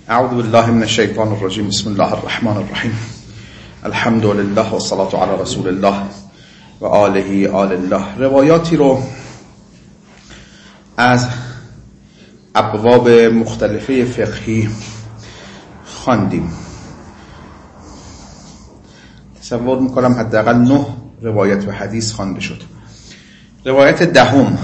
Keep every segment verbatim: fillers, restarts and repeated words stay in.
اعوذ بالله من الشیطان الرجیم. بسم الله الرحمن الرحیم. الحمد لله و الصلاة علی رسول الله و آله آل الله. روایاتی رو از ابواب مختلفه فقهی خواندیم. تصور میکنم حداقل نه روایت و حدیث خوانده شد. روایت دهم،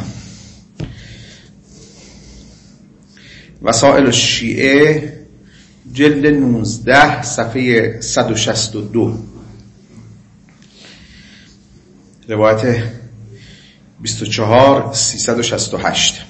وسائل الشیعه، جلد نوزده، صفحه صد و شصت و دو، روایت بیست و چهار سیصد و شصت و هشت.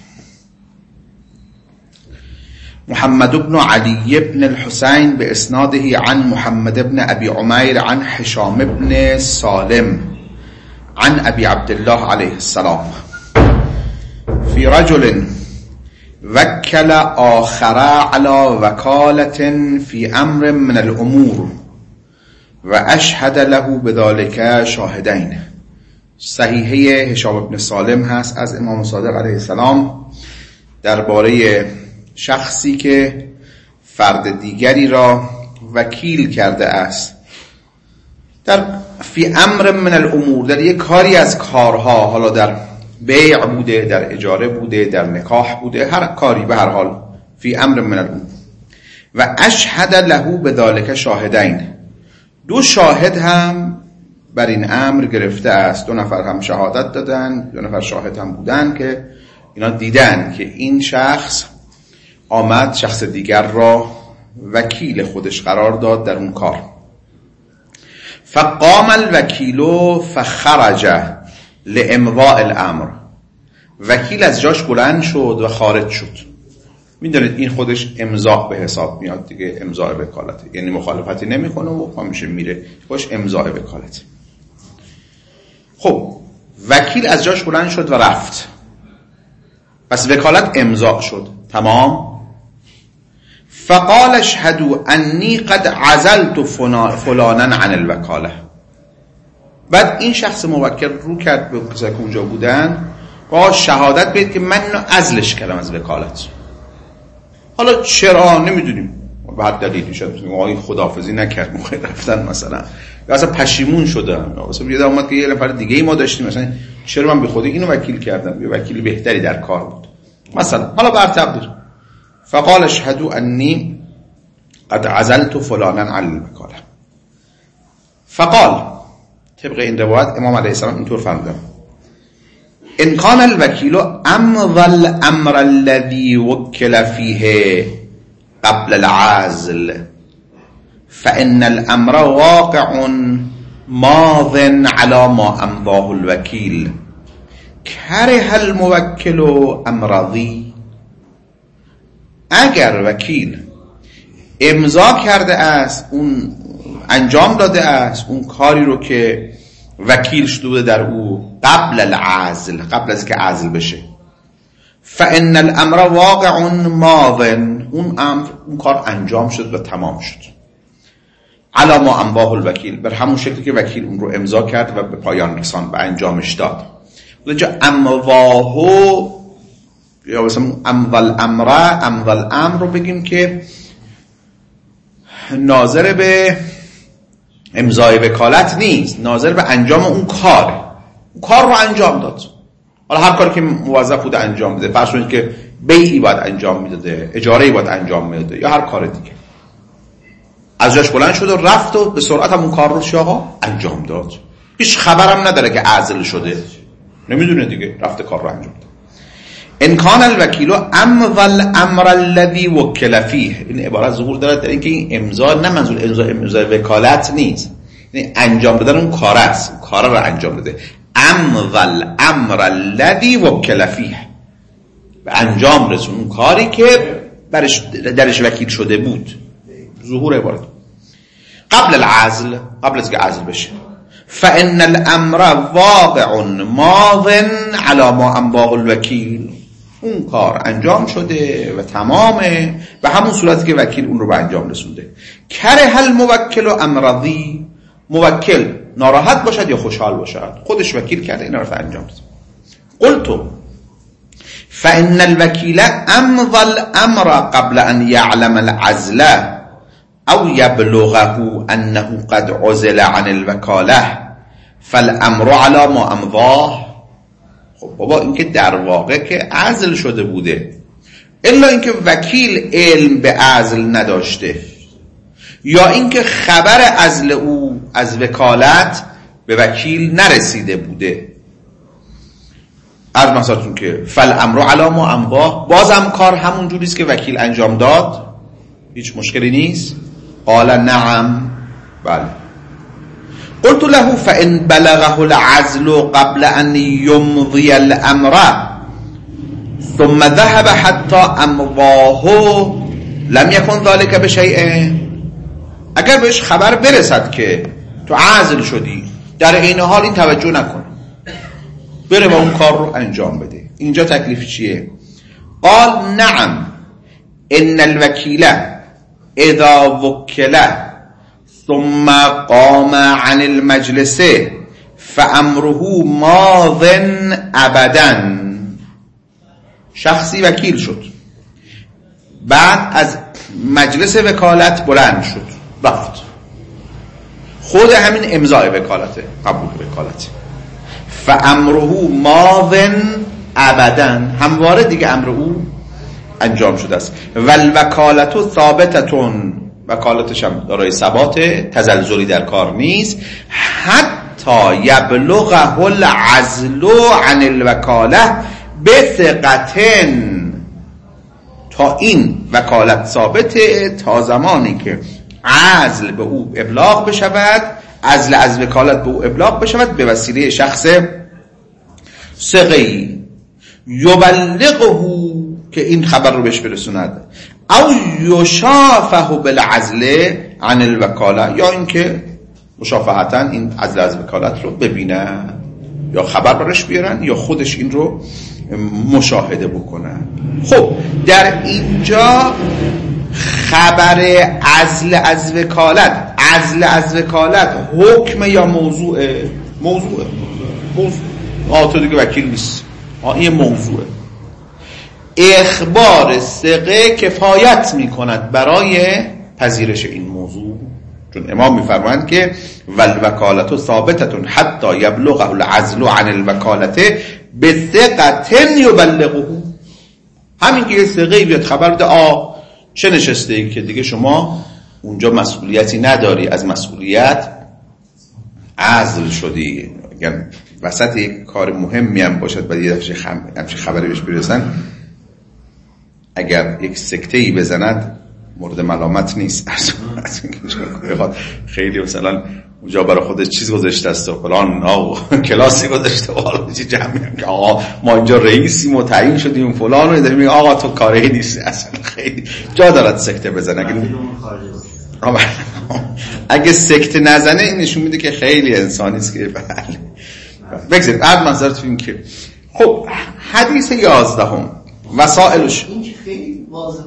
محمد بن علی بن الحسین به اسناده عن محمد بن ابی عمیر عن هشام بن سالم عن ابی عبدالله علیه السلام فی رجل وکل آخر على وکالة فی امر من الامور و اشهد له بذلك شاهدین. صحیحه هشام بن سالم هست از امام صادق علیه السلام درباره شخصی که فرد دیگری را وکیل کرده است در فی امر من الامور، در یک کاری از کارها، حالا در بیع بوده، در اجاره بوده، در نکاح بوده، هر کاری، به هر حال فی امر من الامور. و اشهد له بذلک شاهدین، دو شاهد هم بر این امر گرفته است. دو نفر هم شهادت دادن، دو نفر شاهد هم بودن که اینا دیدن که این شخص آمد شخص دیگر را وکیل خودش قرار داد در اون کار. فقام الوکیل فخرج لامضاء الامر، وکیل از جاش بلند شد و خارج شد. میدونید این خودش امضا به حساب میاد دیگه، امضاء وکالت، یعنی مخالفتی نمیکنه و همیشه میره، خودش امضاء وکالت. خب وکیل از جاش بلند شد و رفت، پس وکالت امضا شد، تمام. فقال اشهدوا انی قد عزلت فلانا عن الوکاله. بعد این شخص موکل رو کرد به کسایی که اونجا بودن با شهادت بدید که من اینو عزلش کردم از وکالت. حالا چرا نمیدونیم، بعد دلیلی شد آقای خداحافظی نکرد موقع رفتن مثلا، یا اصلا پشیمون شدم، یا اصلا یه اومد که یه نفر دیگه ای ما داشتیم مثلا چرا من به خودی اینو وکیل کردم، یه وکیل بهتری در کار بود مثلا. حالا بر تقدیر فقال اشهدوا انی قد عزلت فلانا عن الوکاله. فقال، طبق این روایت امام علیه السلام اینطور فرمودن: ان کان الوکیل امضى الامر الذي وکل فیه قبل العزل فان الامر واقع ماض على ما امضاه الوکیل کره الموکل امرضی. اگر وکیل امضا کرده است، اون انجام داده است اون کاری رو که وکیل شده در او قبل العزل، قبل از که عزل بشه، فان الامر واقع ماض، اون امر، اون کار انجام شد و تمام شد، علی ما امضاه الوکیل، بر همون شکلی که وکیل اون رو امضا کرد و به پایان رساند، به انجامش داد. اونجا امضاه یا مثلا امضى الامر، امضى الامر رو بگیم که ناظر به امضای وکالت نیست، ناظر به انجام اون کار، اون کار رو انجام داد. حالا هر کاری که موظف بوده انجام بده، فرض کنید که بیعی باید انجام میداده، اجاره‌ای باید انجام میداده، یا هر کار دیگه، از جاش بلند شد و رفت و به سرعت هم اون کار رو آقا انجام داد، هیچ خبرم نداره که عزل شده، نمیدونه دیگه، رفته کار رو انجام داد. ان کان الوکیل امضى الامر الذي وکل فیه، این عبارت ظهور دارد در اینکه این امضا نه منظور امضا امضای وکالت نیست، یعنی انجام دادن اون کار است، کار رو انجام بده. امضى الامر الذي وکل فیه، به انجام رسون اون کاری که برش درش وکیل شده بود. ظهور عبارت قبل العزل، قبل از که عزل بشه. فان الامر واقع ماض على ما امضاه الوکیل، اون کار انجام شده و تمامه به همون صورتی که وکیل اون رو به انجام رسونده. کره الموکل امرضی، موکل ناراحت باشد یا خوشحال باشد، خودش وکیل کرده این رو انجام داد. قلتو فإن الوكيل أمضى الأمر قبل أن يعلم العزل أو يبلغه أنه قد عزل عن الوكالة فالامر على ما امضاه. خب بابا این که در واقع که عزل شده بوده، الا اینکه وکیل علم به عزل نداشته، یا اینکه خبر عزل او از وکالت به وکیل نرسیده بوده. عرض مثالتون که فالامر علی ما امضاه، بازم کار همون جوریست که وکیل انجام داد، هیچ مشکلی نیست. قال نعم، بله. قلت له فإن بلغه العزل قبل أن يمضي الأمر ثم ذهب حتى أمضاه لم يكن ذلك بشيء. اگر بهش خبر برسد که تو عزل شدی، در این حال این توجه نکن، بره و اون کار رو انجام بده، اینجا تکلیف چیه؟ قال نعم ان الوكيل اذا وكل ثم قام عن المجلس فامره ماض ابدا. شخصی وکیل شد، بعد از مجلس وکالت بلند شد رفت، خود همین امضای وکالته، قبول وکالته. فامره ماض ابدا، همواره دیگه امر او انجام شده است. والوکالت ثابتتون، وکالتش هم دارای ثبات، تزلزلی در کار نیست. حتی یبلغه العزل عن الوکاله بثقتن، تا این وکالت ثابته تا زمانی که عزل به او ابلاغ بشود، عزل از وکالت به او ابلاغ بشود به وسیله شخص ثقه‌ای یبلغه، که این خبر رو بهش برسوند، او یشافه بالعزل عن الوکاله، یا اینکه مشافهتا این عزل از وکالت رو ببینن، یا خبر برش بیارن، یا خودش این رو مشاهده بکنن. خب در اینجا خبر عزل از وکالت، عزل از وکالت حکم یا موضوعه؟ موضوعه. موضوع آه تو دیگه وکیل نیست، آه این موضوعه. اخبار ثقه کفایت میکند برای پذیرش این موضوع، چون امام میفرمایند که والوکالت ثابتتون حتی یبلغه العزل عن الوکالت بثقة یبلغه. همین که یه ثقه بیاد خبر بده آ چه نشسته ای که دیگه شما اونجا مسئولیتی نداری، از مسئولیت عزل شدی. اگر وسط یک کار مهمی هم باشد و یه دفعه همچه خبری بهش برسن، اگر یک سکته‌ای بزند مورد ملامت نیست. خیلی مثلا اونجا برای خودش چیز گذاشته است و فلان کلاسی گذاشته و حالا چی جمعی که آقا ما اینجا رئیسیم و تعیین شدیم فلان و داریم آقا تو کاری نیست. اصلا خیلی جا دارد سکته بزنه. اگه اگه سکته نزنه این نشون میده که خیلی انسانی است که بله. بگذارید بعد منظرت این که خب حدیث یازدهم وسائلش این که خیلی واضحه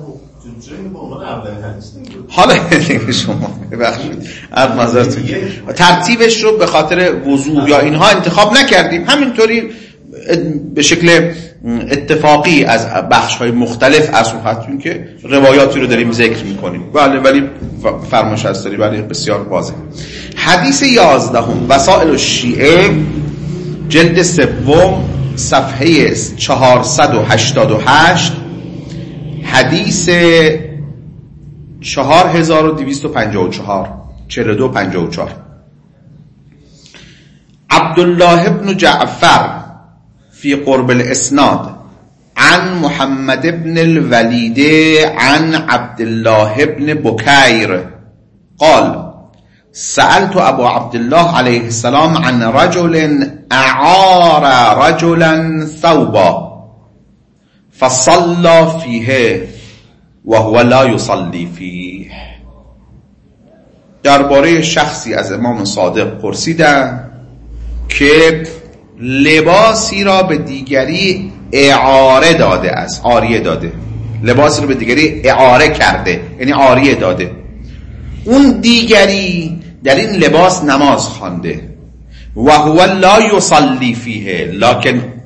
حالا شما ببخشید عرض معذرت، ترتیبش رو به خاطر وضوح یا اینها انتخاب نکردیم، همینطوری به شکل اتفاقی از بخش‌های مختلف از اون که روایاتی رو داریم ذکر می‌کنیم. بله ولی فرمایش هست داری، ولی بسیار واضح. حدیث یازدهم وسائل الشیعه جلد سوم صفحه چهارصد و هشتاد و هشت، حدیث چهار هزار و دویست و پنجاه و چهار، چهل و دو پنجاه و چهار. عبدالله بن جعفر فی قرب الاسناد عن محمد بن الولید عن عبدالله بن بکیر قال سألت ابو عبدالله علیه السلام عن رجل اعار رجلا ثوبا فصلى فیه وهو لا يصلي فیه. درباره شخصی از امام صادق پرسیدن که لباسی را به دیگری اعاره داده است، عاریه داده، لباسی را به دیگری اعاره کرده یعنی عاریه داده، اون دیگری در این لباس نماز خوانده و هو لا یصلی فیه، لکن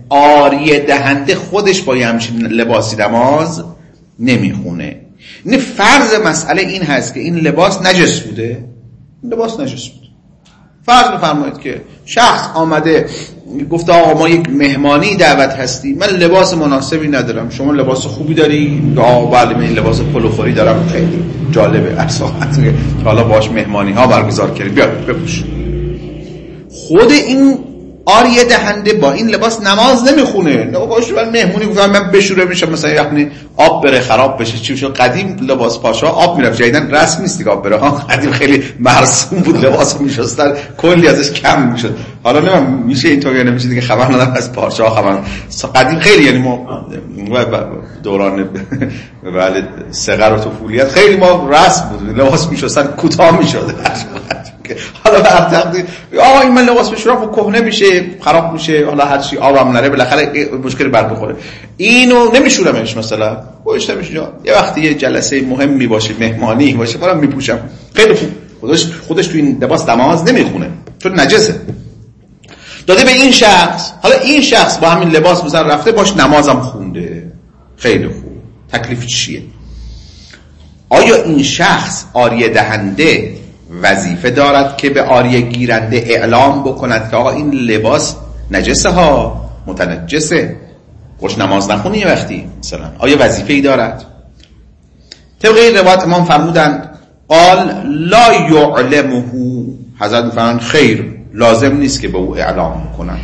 آریه دهنده خودش با همچین لباسی نماز نمیخونه. این فرض مسئله این هست که این لباس نجس بوده. این لباس نجس بود. فرض بفرمایید که شخص آمده گفته آقا ما یک مهمانی دعوت هستی، من لباس مناسبی ندارم، شما لباس خوبی داری؟ آقا بله من این لباس پلوفوری دارم، خیلی جالبه اصلاحات که حالا باش مهمانی ها برگزار کردیم، بیا بپوش. خود این آریه دهنده با این لباس نماز نمیخونه. نه باشه من مهمونی گفتم من بشوره میشم مثلا یعنی آب بره خراب بشه چی بشه. قدیم لباس پاشا آب میرفت، جدیدن رسم نیست دیگه آب بره ها. قدیم خیلی مرسوم بود، لباسو میشستن کلی ازش کم میشد. حالا نمیدونم میشه اینطوری یا نمیشه دیگه، خبر ندارم از پاشا خبر. قدیم خیلی یعنی ما دوران بله صغر و طفولیت خیلی ما رسم بود، لباس میشستن کوتاه میشد. حالا بعد تقدیر آقا این من لباس بشورم و کهنه میشه خراب میشه، حالا هر چی آبم نره بالاخره مشکل بر بخوره، اینو نمیشورمش مثلا گوشت میشه. یه وقتی یه جلسه مهمی باشه مهمانی باشه برام میپوشم، خیلی خوب. خودش خودش تو این لباس نماز نمیخونه چون نجسه. داده به این شخص، حالا این شخص با همین لباس مثلا رفته باش نمازم خونده، خیلی خوب. تکلیف چیه؟ آیا این شخص آریه دهنده وظیفه دارد که به آریه گیرنده اعلام بکند که آقا این لباس نجسه ها، متنجسه، خوش نماز نخونی یه وقتی مثلا؟ آیا وظیفه ای دارد؟ طبق این روایت امام فرمودند قال لا یعلمه، حضرت میفرمایند خیر لازم نیست که به او اعلام بکند،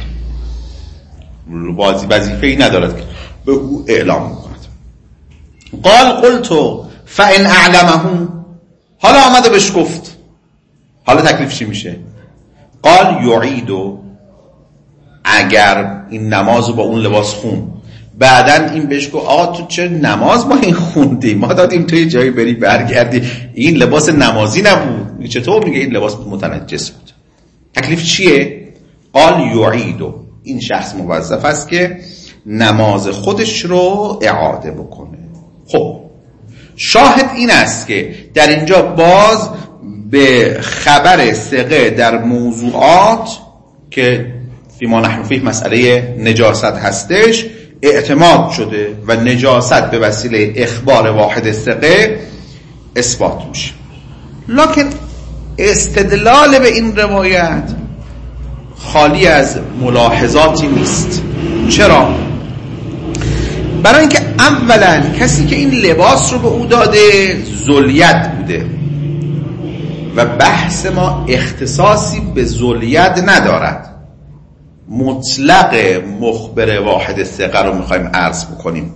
وظیفه ای ندارد که به او اعلام بکند. قال قلت فان اعلمه، حالا آمده بهش گفت، حالا تکلیف چی میشه؟ قال یعیدو، اگر این نمازو با اون لباس خون، بعدن این بهش گفت آقا تو چه نماز با این خوندی؟ ما دادیم توی جایی بری برگردی، این لباس نمازی نبود، چطور میگه این لباس متنجس بود؟ تکلیف چیه؟ قال یعیدو، این شخص موظف است که نماز خودش رو اعاده بکنه. خب شاهد این است که در اینجا باز به خبر ثقه در موضوعات که فیما نحن فیه مسئله نجاست هستش اعتماد شده و نجاست به وسیله اخبار واحد ثقه اثبات میشه. لکن استدلال به این روایت خالی از ملاحظاتی نیست. چرا؟ برای اینکه اولا کسی که این لباس رو به او داده ذلیت بوده و بحث ما اختصاصی به ذلیت ندارد، مطلق مخبر واحد ثقه رو میخوایم عرض بکنیم.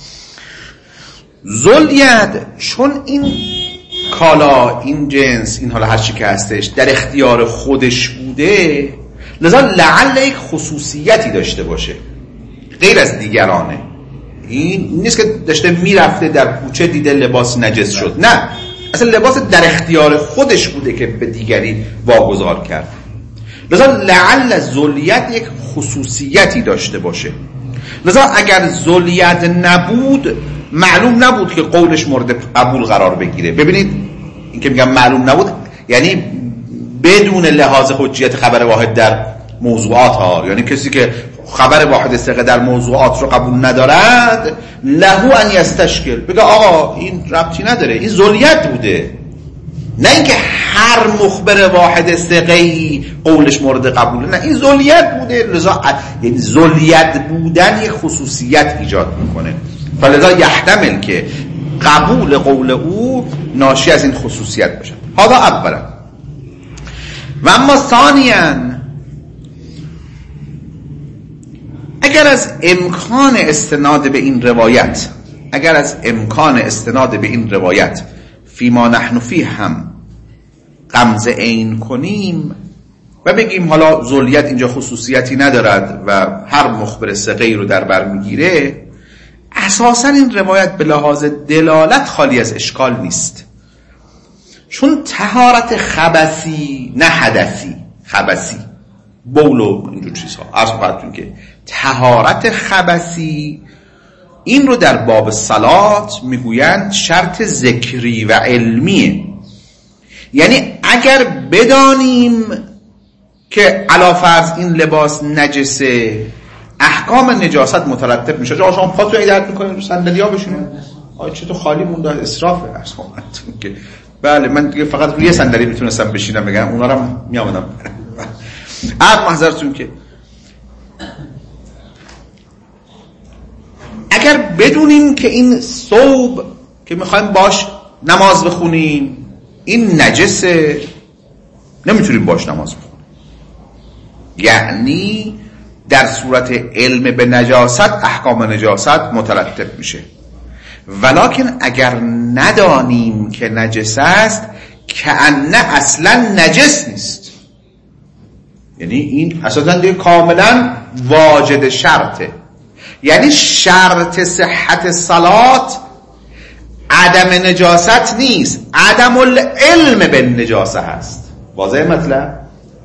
ذلیت چون این کالا، این جنس، این حالا هر چی که هستش در اختیار خودش بوده، لذا لعل یک خصوصیتی داشته باشه غیر از دیگرانه. این نیست که داشته میرفته در کوچه دیده لباس نجس شد، نه، اصلا لباس در اختیار خودش بوده که به دیگری واگذار کرد. لذا لعل ذلیت یک خصوصیتی داشته باشه. لذا اگر ذلیت نبود معلوم نبود که قولش مورد قبول قرار بگیره. ببینید این که میگم معلوم نبود یعنی بدون لحاظ حجیت خبر واحد در موضوعات ها، یعنی کسی که خبر واحد ثقه در موضوعات رو قبول ندارد لهو ان یستشکل، بگه آقا این ربطی نداره، این ذلیت بوده، نه اینکه هر مخبر واحد ثقه‌ای قولش مورد قبوله، نه این ذلیت بوده. لذا یعنی ذلیت بودن یک خصوصیت ایجاد میکنه، فلذا یحتمل که قبول قول او ناشی از این خصوصیت باشه. هذا اولا. و اما ثانیاً اگر از امکان استناد به این روایت اگر از امکان استناد به این روایت فیما نحن فیه هم غمزه عین کنیم و بگیم حالا ذلیت اینجا خصوصیتی ندارد و هر مخبر ثقه‌ای رو در بر میگیره، اساساً این روایت به لحاظ دلالت خالی از اشکال نیست. چون طهارت خبثی نه حدثی، خبثی بول و اینجور چیزها، عرض خواهدتون که طهارت خبثی این رو در باب صلات میگویند شرط ذکری و علمیه. یعنی اگر بدانیم که علی فرض این لباس نجسه، احکام نجاست مترتب میشه. جا شما پاتون ای درد میکنه رو صندلی‌ها بشینید، آ چطور خالی مونده، اسرافه اصلا که بله من دیگه فقط روی صندلی میتونستم بشینم بگم، اونا رو میامدم عرض محضرتون که اگر بدونیم که این ثوب که میخوایم باش نماز بخونیم این نجسه، نمیتونیم باش نماز بخونیم. یعنی در صورت علم به نجاست احکام نجاست مترتب میشه. ولکن اگر ندانیم که نجس است کأنه اصلا نجس نیست، یعنی این اساسا دیگه کاملا واجد شرطه. یعنی شرط صحت صلات عدم نجاست نیست، عدم العلم به نجاسه هست. واضحه مطلب؟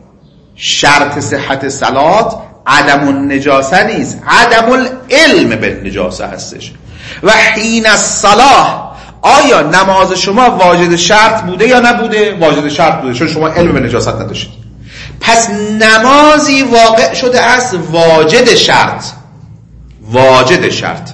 شرط صحت صلات عدم النجاسه نیست، عدم العلم به نجاسه هستش. و حین الصلاح آیا نماز شما واجد شرط بوده یا نبوده؟ واجد شرط بوده، چون شما علم به نجاست نداشتید. پس نمازی واقع شده است واجد شرط، واجد شرط.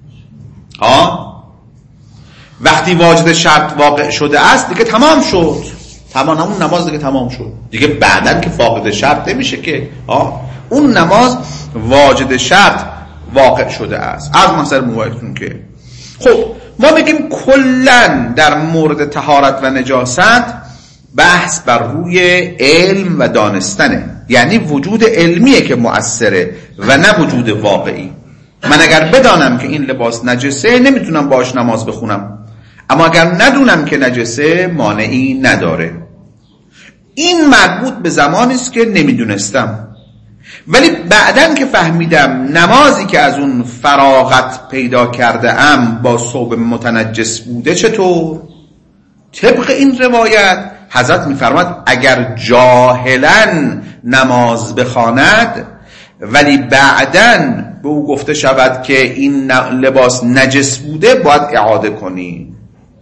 ها وقتی واجد شرط واقع شده است دیگه تمام شد، تمام اون نماز دیگه تمام شد دیگه. بعدن که فاقد شرط نمیشه که، ها اون نماز واجد شرط واقع شده است. از مثلا موعدتون که خب ما بگیم کلن در مورد طهارت و نجاست بحث بر روی علم و دانستنه، یعنی وجود علمیه که مؤثره و نه وجود واقعی. من اگر بدانم که این لباس نجسه نمیتونم باش نماز بخونم، اما اگر ندونم که نجسه مانعی نداره. این مربوط به زمانی است که نمیدونستم، ولی بعدن که فهمیدم نمازی که از اون فراغت پیدا کرده ام با ثوب متنجس بوده چطور؟ طبق این روایت حضرت میفرماد اگر جاهلاً نماز بخواند ولی بعداً به او گفته شود که این لباس نجس بوده باید اعاده کنی.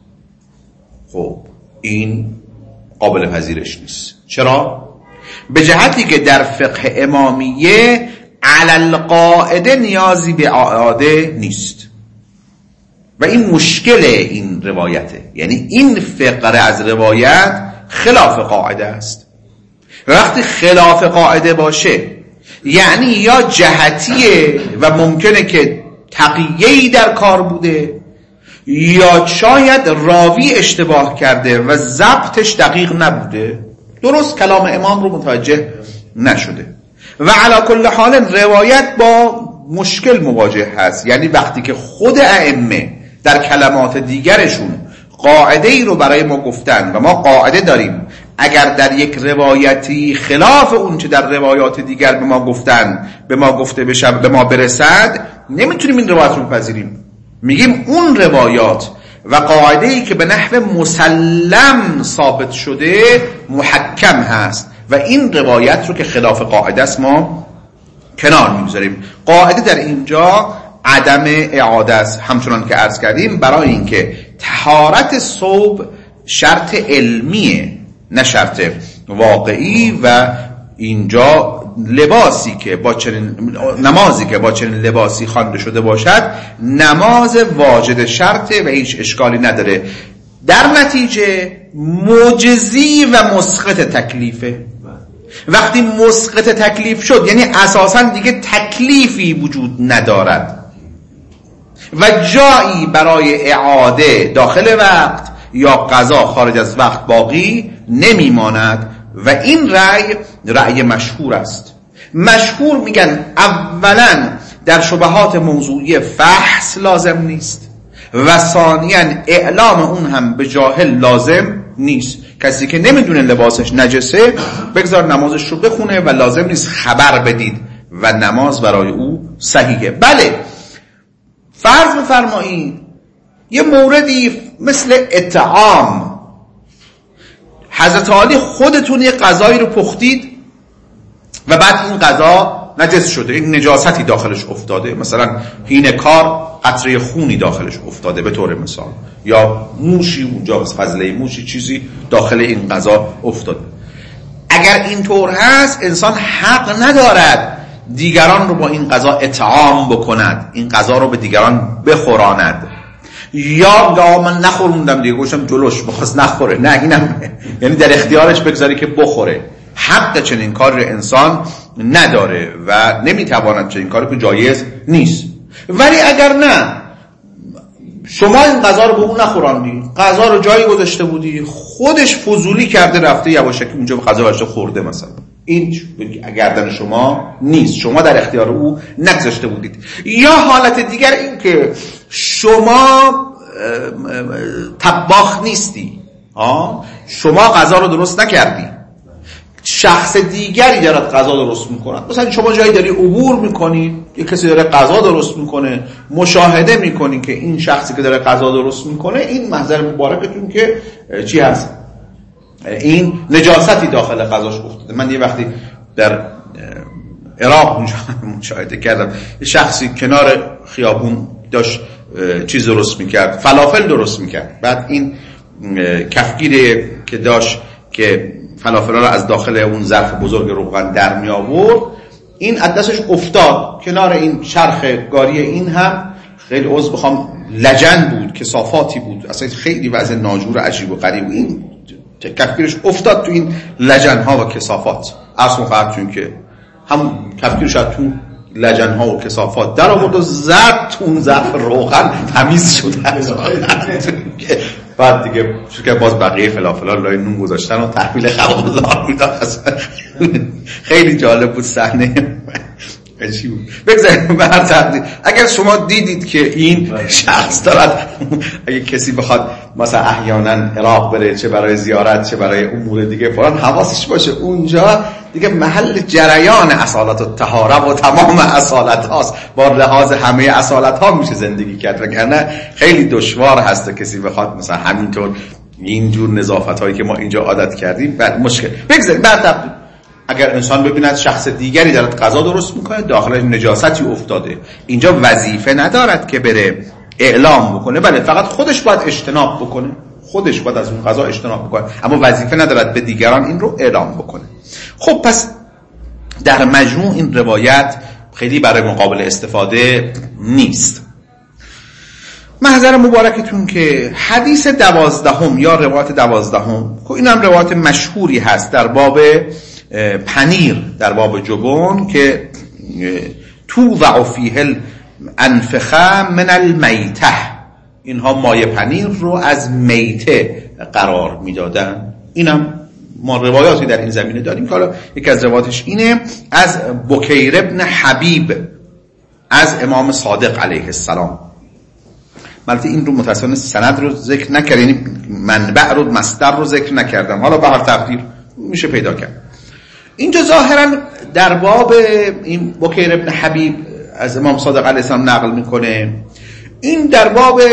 خب این قابل پذیرش نیست. چرا؟ به جهتی که در فقه امامیه علی القاعده نیازی به اعاده نیست و این مشکل این روایته. یعنی این فقره از روایت خلاف قاعده است. وقتی خلاف قاعده باشه یعنی یا جهتیه و ممکنه که تقیه‌ای در کار بوده، یا شاید راوی اشتباه کرده و ضبطش دقیق نبوده، درست کلام امام رو متوجه نشده و علی کل حال روایت با مشکل مواجه هست. یعنی وقتی که خود ائمه در کلمات دیگرشون قاعده ای رو برای ما گفتن و ما قاعده داریم اگر در یک روایتی خلاف اون چه در روایات دیگر به ما گفتن به ما گفته بشه به ما برسد، نمیتونیم این روایت رو بپذیریم. میگیم اون روایات و قاعده ای که به نحو مسلم ثابت شده محکم هست و این روایت رو که خلاف قاعده است ما کنار میگذاریم. قاعده در اینجا عدم اعاده است، همچنان که عرض کردیم، برای اینکه طهارت ثوب شرط علمیه نه شرط واقعی و اینجا لباسی که با چنین نمازی که با چنین لباسی خوانده شده باشد نماز واجد شرطه و هیچ اشکالی نداره. در نتیجه مجزی و مسقط تکلیفه. وقتی مسقط تکلیف شد یعنی اساساً دیگه تکلیفی وجود ندارد و جایی برای اعاده داخل وقت یا قضا خارج از وقت باقی نمیماند و این رأی رأی مشهور است. مشهور میگن اولا در شبهات موضوعی فحص لازم نیست و ثانیا اعلام اون هم به جاهل لازم نیست. کسی که نمیدونه لباسش نجسه بگذار نمازش رو بخونه و لازم نیست خبر بدید و نماز برای او صحیحه. بله فرض بفرمایید یه موردی مثل اطعام، حضرت عالی خودتون یه غذایی رو پختید و بعد این غذا نجس شده، این نجاستی داخلش افتاده، مثلا حین کار قطره خونی داخلش افتاده به طور مثال، یا موشی اونجا فضله موشی چیزی داخل این غذا افتاده. اگر اینطور هست انسان حق ندارد دیگران رو با این غذا اطعام بکند، این غذا رو به دیگران بخوراند، یا یا من نخوروندم دیگه گوشم جلوش بخواست نخوره، نه اینم یعنی در اختیارش بگذاری که بخوره. حق چنین کاری انسان نداره و نمیتواند چنین کاری که جایز نیست. ولی اگر نه شما این غذا رو به اون نخوراندی، غذا رو جایی گذاشته بودی، خودش فضولی کرده رفته یواشکی اونجا به غذا برش خورده مثلا، این گردن شما نیست، شما در اختیار او نگذاشته بودید. یا حالت دیگر این که شما طباخ نیستی، آه؟ شما غذا رو درست نکردی، شخص دیگری دارد غذا درست میکنه. مثلا شما جایی داری عبور میکنی، یه کسی داره غذا درست میکنه، مشاهده میکنی که این شخصی که داره غذا درست میکنه این محضر مبارکتون که چی هست، این نجاستی داخل غذاش افتاده. من یه وقتی در عراق مشاهده کردم، یه شخصی کنار خیابون داشت چیز درست میکرد، فلافل درست میکرد. بعد این کفگیری که داشت که فلافل رو از داخل اون ظرف بزرگ روغن در می آورد، این از دستش افتاد کنار این چرخ گاری. این هم خیلی عذر بخوام لجن بود، کثافاتی بود، اصلا خیلی وضع ناجور عجیب و غریب. این کفگیرش افتاد تو این لجن ها و کثافات، اصلا فقط چون که هم کفگیرش تو لجن ها و کثافات در آورد و زد تو اون ظرف روغن، تمیز شد. بعد دیگه چون که باز بقیه فلافلا لای نون گذاشتن و تحویل خبردار میداد. خیلی جالب بود صحنه، عجیب بود. بگذاریم به هر تقدیر اگر شما دیدید که این شخص دارد، اگه کسی بخواد مثلا احیانا عراق بره، چه برای زیارت چه برای امور دیگه فلان، حواسش باشه اونجا دیگه محل جریان اصالت و طهاره و تمام اصالت هاست، با لحاظ همه اصالت ها میشه زندگی کرد، وگرنه خیلی دشوار هست که کسی بخواد مثلا همینطور اینجور نظافت هایی که ما اینجا عادت کردیم بعد مشکل. بگذاریم بعد اگر انسان ببیند شخص دیگری دارد غذا درست میکنه، داخلش نجاستی افتاده، اینجا وظیفه ندارد که بره اعلام بکنه، بله فقط خودش باید اجتناب بکنه، خودش باید از اون غذا اجتناب بکنه، اما وظیفه ندارد به دیگران این رو اعلام بکنه. خب پس در مجموع این روایت خیلی برای مقابل استفاده نیست. محضر مبارکتون که حدیث دوازدهم یا روایت دوازدهم، این هم روایت مشهوری هست در باب پنیر، در باب جبن، که تو و فیه الانفخه من المیته، اینها مایه پنیر رو از میته قرار میدادن. اینم ما روایاتی در این زمینه داریم که حالا یکی از روایاتش اینه از بکیر ابن حبیب از امام صادق علیه السلام. البته این رو متأسفانه سند رو ذکر نکردیم، منبع رو مصدر رو ذکر نکردم، حالا به هر تقدیر میشه پیدا کرد. اینجا ظاهرا در باب این بکیر ابن حبیب از امام صادق علیه السلام نقل میکنه، این در باب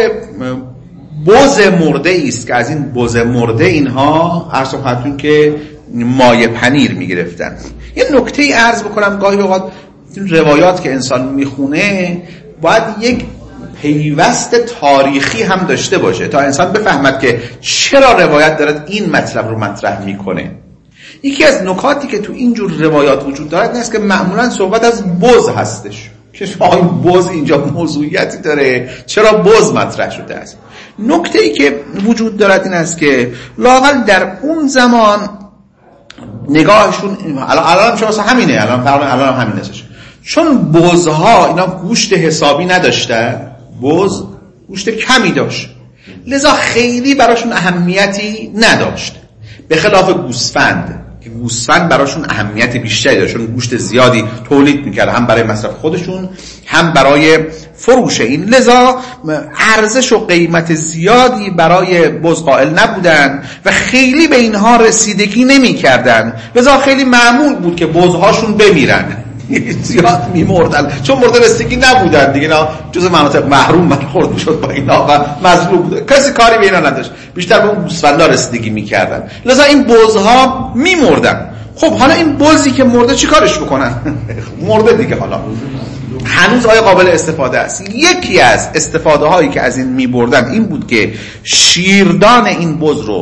بز مرده است که از این بز مرده اینها عرض خدمتتون که مایه پنیر میگرفتن. یه نکته عرض بکنم، گاهی اوقات روایات که انسان میخونه باید یک پیوست تاریخی هم داشته باشه تا انسان بفهمد که چرا روایت دارد این مطلب رو مطرح میکنه. یکی از نکاتی که تو اینجور روایات وجود دارد این است که معمولا صحبت از بز هستش، که این بز اینجا موضوعیتی داره، چرا بز مطرح شده است. نکته ای که وجود دارد این است که لااقل در اون زمان نگاهشون الان الان شما همینه، الان فرض الان هم همین هستش، چون بزها اینا گوشت حسابی نداشتن، بز گوشت کمی داشت، لذا خیلی براشون اهمیتی نداشت، به خلاف گوسفند که گوسفند براشون اهمیت بیشتری داشت، چون گوشت زیادی تولید میکرد، هم برای مصرف خودشون هم برای فروش این، لذا ارزش و قیمت زیادی برای بز قائل نبودن و خیلی به اینها رسیدگی نمیکردن، لذا خیلی معمول بود که بزهاشون بمیرن، زیاد میمردن چون مورد رسیدگی نبودن دیگه، اینا جز مناطق محروم برخورد میشد با اینا و مظلوم بودن، کسی کاری به اینا نداشت، بیشتر به اون گوسفندا رسیدگی میکردن، لذا این بزها میمردن. خب حالا این بزی که مرده چی کارش بکنن؟ مرده دیگه، حالا هنوز آیا قابل استفاده است؟ یکی از استفاده هایی که از این میبردن این بود که شیردان این بز رو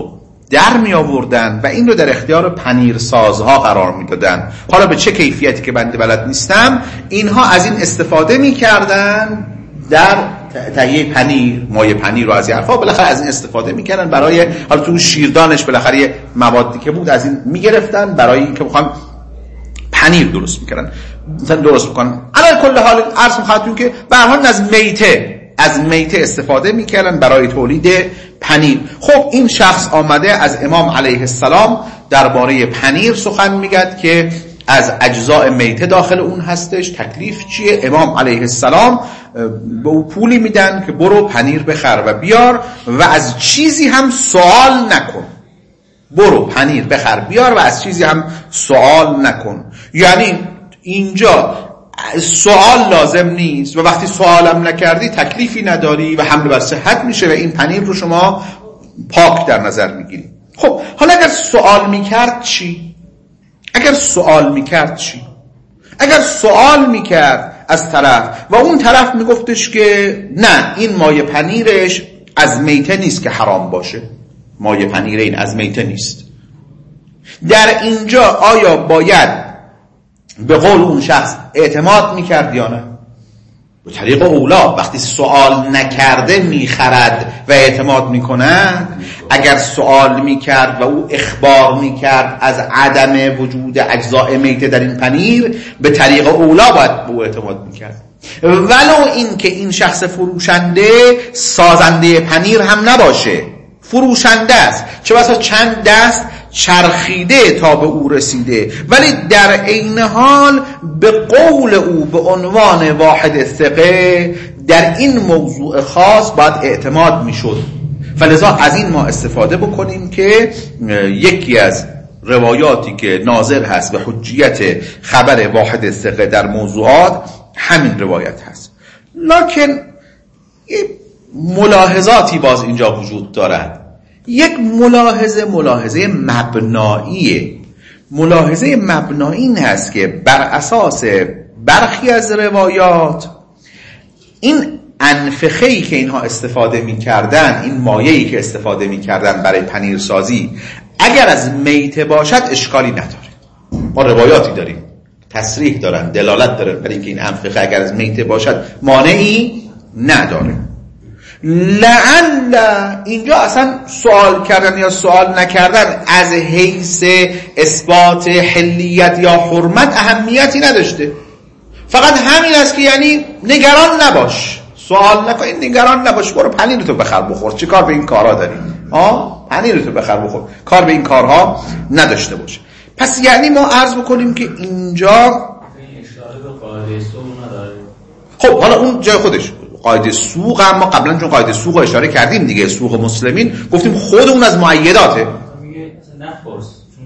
در می آوردن و این رو در اختیار پنیرسازها قرار می دادن. حالا به چه کیفیتی که بنده بلد نیستم، اینها از این استفاده می کردن در تهیه پنیر، مایه پنیر و از این حرفا، بالاخره از این استفاده می کردن برای، حالا تو شیردانش بالاخره یه موادی که بود از این می گرفتن برای اینکه بخوام پنیر درست میکردن، مثلا درست میکنن. علی کل حال عرض می‌خوام که به هر حال از میته از میته استفاده میکردن برای تولید پنیر. خب این شخص آمده از امام علیه السلام درباره پنیر سخن میگد که از اجزاء میته داخل اون هستش، تکلیف چیه؟ امام علیه السلام به او پولی میدن که برو پنیر بخر و بیار و از چیزی هم سوال نکن. برو پنیر بخر بیار و از چیزی هم سوال نکن. یعنی اینجا سوال لازم نیست و وقتی سوالم نکردی تکلیفی نداری و حمل بر صحت میشه و این پنیر رو شما پاک در نظر میگیری. خب حالا اگر سوال میکرد چی؟ اگر سوال میکرد چی؟ اگر سوال میکرد از طرف و اون طرف میگفتش که نه این مایه پنیرش از میته نیست که حرام باشه، مایه پنیر این از میته نیست، در اینجا آیا باید به قول اون شخص اعتماد میکرد یا نه؟ به طریق اولا وقتی سوال نکرده میخرد و اعتماد میکند. اگر سوال میکرد و او اخبار میکرد از عدم وجود اجزاء میته در این پنیر، به طریق اولا باید به او اعتماد میکرد، ولو این که این شخص فروشنده سازنده پنیر هم نباشه، فروشنده است، چه بسا چند دست چرخیده تا به او رسیده، ولی در عین حال به قول او به عنوان واحد ثقه در این موضوع خاص باید اعتماد میشد. فلذا از این ما استفاده بکنیم که یکی از روایاتی که ناظر هست به حجیت خبر واحد ثقه در موضوعات همین روایت هست. لکن ملاحظاتی باز اینجا وجود دارد. یک ملاحظه ملاحظه مبناییه. ملاحظه مبنایی این هست که بر اساس برخی از روایات این انفخه‌ای که اینها استفاده می‌کردن، این مایه‌ای که استفاده می‌کردن برای پنیرسازی، اگر از میته باشد اشکالی نداره. ما روایاتی داریم تصریح دارن، دلالت دارن برای اینکه این انفخه اگر از میته باشد مانعی نداره. لعل اینجا اصلا سوال کردن یا سوال نکردن از حیث اثبات حلیت یا حرمت اهمیتی نداشته، فقط همین است که یعنی نگران نباش، سوال نکن، نگران نباش، برو پنیرتو بخر بخور، چه کار به این کارها داری؟ آه پنیرتو بخر بخور، کار به این کارها نداشته باشه. پس یعنی ما عرض بکنیم که اینجا اشاره به قاعده سوق نداره. خب حالا اون جای خودش قاعده سوق، اما قبلا چون قاعده سوق رو اشاره کردیم دیگه، سوق مسلمین گفتیم خود اون از معیداته. میگه نخورس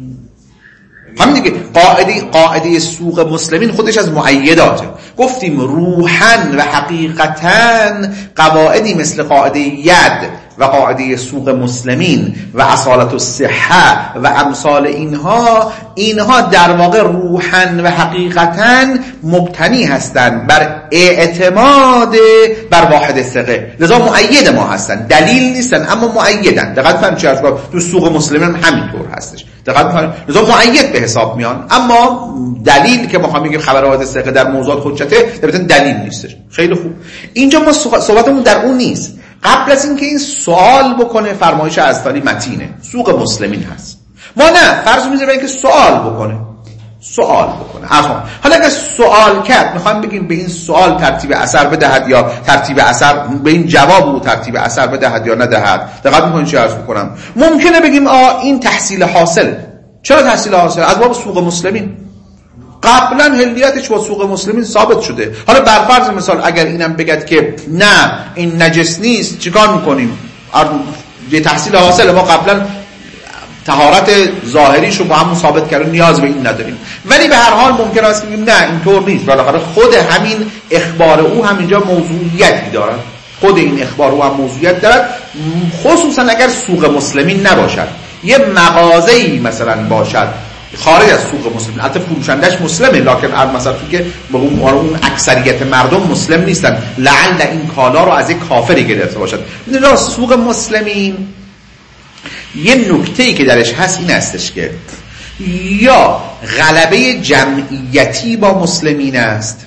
همین دیگه، قاعده قاعده سوق مسلمین خودش از معیداته. گفتیم روحاً و حقیقتاً قواعدی مثل قاعده ید و قاعده سوق مسلمین و اصالت الصحه و امثال اینها، اینها در واقع روحاً و حقیقتاً مبتنی هستند بر اعتماد بر واحد ثقه، لذا معید ما هستند، دلیل نیستن اما معیدن. دقت فرمایید چه از تو سوق مسلمین همینطور هستش، دقت فرمایید، لذا معید به حساب میان، اما دلیل که ما میگیم خبر واحد ثقه در موضوعات حجته البته دلیل نیستش. خیلی خوب، اینجا ما صحبتمون در اون نیست. قبل از اینکه این سوال بکنه فرمایش ازتانی متینه، سوق مسلمین هست، ما نه فرض میذاریم که سوال بکنه، سوال بکنه. اما حالا اگه سوال کرد، میخوام بگیم به این سوال ترتیب اثر بدهد یا ترتیب اثر به این جواب او ترتیب اثر بدهد یا ندهد. دقت میکنید چی عرض بکنم؟ ممکنه بگیم آ این تحصیل حاصل. چرا تحصیل حاصل؟ از باب سوق مسلمین، قبلا هلیتش با سوق مسلمین ثابت شده. حالا بر فرض مثال اگر اینم بگد که نه این نجس نیست، چیکار میکنیم؟ یه تحصیل حاصل، ما قبلا طهارت ظاهریشو با همون ثابت کردیم، نیاز به این نداریم. ولی به هر حال ممکن است بگیم نه اینطور نیست، بالاخره خود همین اخبار او هم اینجا موضوعیتی دارد، خود این اخبار او هم موضوعیت دارد، خصوصا اگر سوق مسلمین نباشد، یه مغازه‌ای مثلا باشد خارج از سوق مسلمین، البته فروشندش مسلمه، لکن مثلا که به اون اکثریت مردم مسلم نیستن، لعل این کالا رو از یک کافری گرفته باشد. میدونید سوق مسلمین یه نکته‌ای که درش هست این هستش که یا غلبه جمعیتی با مسلمین است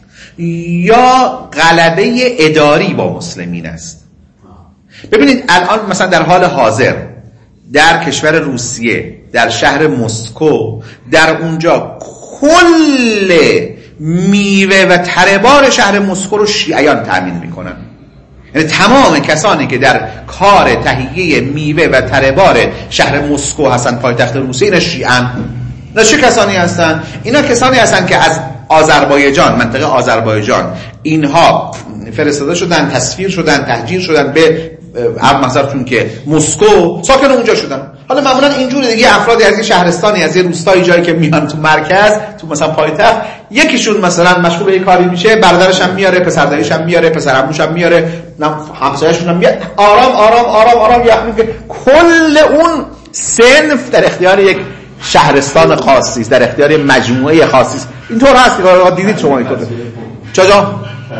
یا غلبه اداری با مسلمین است. ببینید الان مثلا در حال حاضر در کشور روسیه در شهر مسکو در اونجا کل میوه و تره‌بار شهر مسکو رو شیعیان تامین میکنن. یعنی تمام کسانی که در کار تهیه میوه و تره‌بار شهر مسکو هستن پایتخت روسیه اینا شیعیان. اینا چه کسانی هستن؟ اینا کسانی هستن که از آذربایجان، منطقه آذربایجان اینها فرستاده شدن، تصفیه شدن، تهجیر شدن به هم محضرتون که مسکو ساکن اونجا شدن. حالا معمولا اینجوری دیگه افرادی از یه شهرستانی از یه روستایی جایی که میان تو مرکز تو مثلا پایتخت یکیشون مثلا مشغول به یه کاری میشه، برادرش هم میاره، پسردایش هم میاره، پسرعموش هم میاره، همسایه‌شون هم میاد، آرام آرام آرام آرام یعنی که کل اون صنف در اختیار یک شهرستان خاصی است، در اختیار مجموعه خاصی است. اینطور هست که دیدید شما اینطور. چجا؟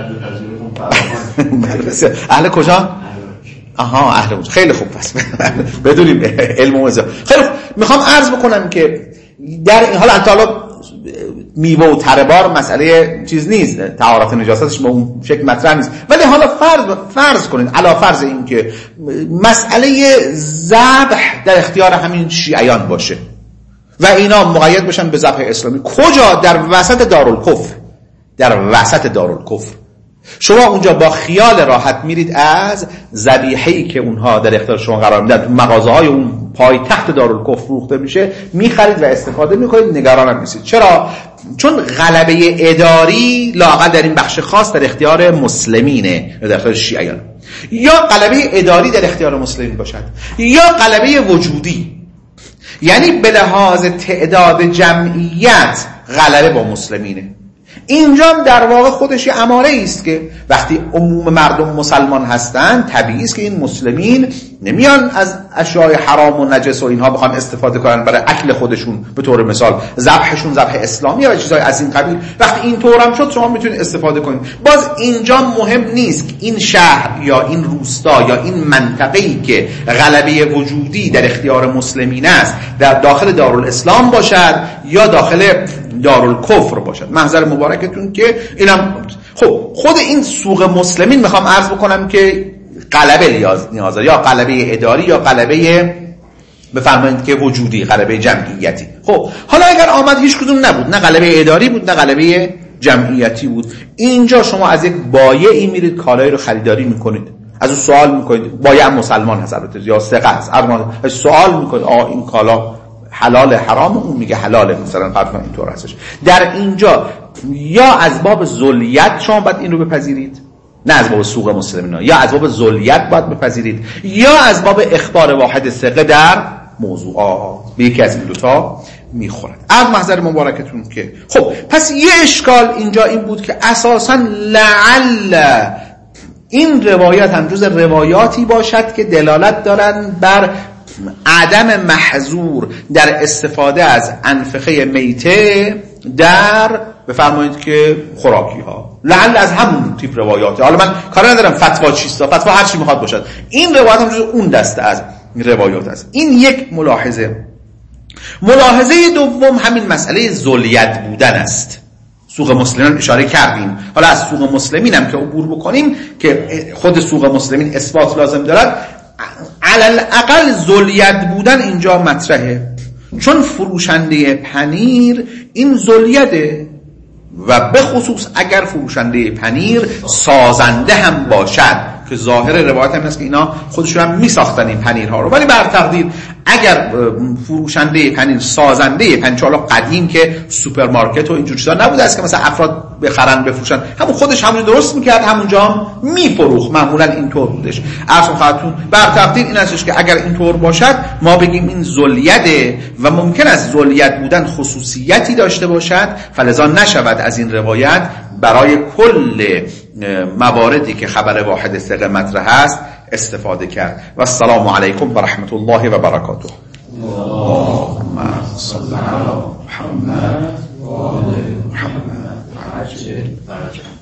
اهل کجا؟ آها اهل اونجا. خیلی خوب پس بدونیم علم و موضوع. خیلی خوب. میخوام عرض بکنم که در این حال انتالا میوه و تره‌بار مسئله چیز نیست، طهارت نجاستش به اون شکل مطرح نیست، ولی حالا فرض فرض کنید علا فرض این که مسئله ذبح در اختیار همین شیعیان باشه و اینا مقید بشن به ذبح اسلامی. کجا؟ در وسط دارالکفر. در وسط دارالکفر شما اونجا با خیال راحت میرید از ذبیحه‌ای که اونها در اختیار شما قرار میدن تو مغازه‌های اون پایتخت دارالکفر فروخته میشه میخرید و استفاده میکنید، نگران هم نیستید. چرا؟ چون غلبه اداری لااقل در این بخش خاص در اختیار مسلمینه، در اختیار شیعیان. یا غلبه اداری در اختیار مسلمین باشد یا غلبه وجودی، یعنی به لحاظ تعداد جمعیت غلبه با مسلمینه. اینجا در واقع خودش یه اماره است که وقتی عموم مردم مسلمان هستن طبیعی است که این مسلمین نمیان از اشیاء حرام و نجس و اینها بخوان استفاده کنن برای اکل خودشون، به طور مثال ذبحشون ذبح اسلامی و چیزای از این قبیل. وقتی این طور هم شد شما میتونید استفاده کنید. باز اینجا مهم نیست که این شهر یا این روستا یا این منطقه‌ای که غلبه وجودی در اختیار مسلمین است در داخل دارالاسلام باشد یا داخل دارالکفر باشد. محضر مبارکتون که اینم خب خود این سوق مسلمین میخوام عرض بکنم که غلبه نیاز نیازه، یا غلبه اداری یا غلبه بفرمایید که وجودی، غلبه جمعیتی. خب حالا اگر آمد هیچ کدوم نبود، نه غلبه اداری بود نه غلبه جمعیتی بود، اینجا شما از یک بایعی میرید کالایی رو خریداری میکنید، از اون سوال میکنید، بایع مسلمان هست البته یا ثقه هست، از سوال میکنید آ این کالا حلال حرام، اون میگه حلاله، مثلا قطعا اینطور هستش. در اینجا یا از باب ذلیت شما باید این رو بپذیرید، نه از باب سوق مسلمین، یا از باب ذلیت باید بپذیرید یا از باب اخبار واحد ثقه در موضوعات، به یکی از این دوتا میخورد. از محضر مبارکتون که خب پس یه اشکال اینجا این بود که اساساً لعل این روایات هم جز روایاتی باشد که دلالت دارن بر عدم محظور در استفاده از انفخه میته در بفرمایید که خوراکی ها، لعل از همون تیپ روایاته. حالا من کار ندارم فتوا چیستا، فتوا هر چی میخواد باشد، این روایت هم جز اون دسته از روایات است. این یک ملاحظه. ملاحظه دوم همین مسئله ذلیت بودن است. سوق مسلمین اشاره کردیم، حالا از سوق مسلمین هم که عبور بکنیم که خود سوق مسلمین اثبات لازم دارد، علل اقل ذلیت بودن اینجا مطرحه، چون فروشنده پنیر این ذلیته و به خصوص اگر فروشنده پنیر سازنده هم باشد که ظاهر روایت هم هست که اینا خودشون هم می ساختن این پنیرها رو، ولی بر تقدیر اگر فروشنده پنیر سازنده پنیر، حالا قدیم که سوپرمارکت و اینجور چیزا نبوده است که مثلا افراد بخرن بفروشن، همون خودش همون درست میکرد همونجا هم میفروخت، معمولا اینطور بودش. اصلا خاطرون بر تقدیر این هستش که اگر اینطور باشد ما بگیم این ذلیته و ممکن است ذلیت بودن خصوصیتی داشته باشد، فلذا نشود از این روایت برای کل مواردی که خبر واحد ثقه مطرح است استفاده کرد. و السلام علیکم و رحمت الله و برکاته. اللهم صل علی محمد و آل محمد.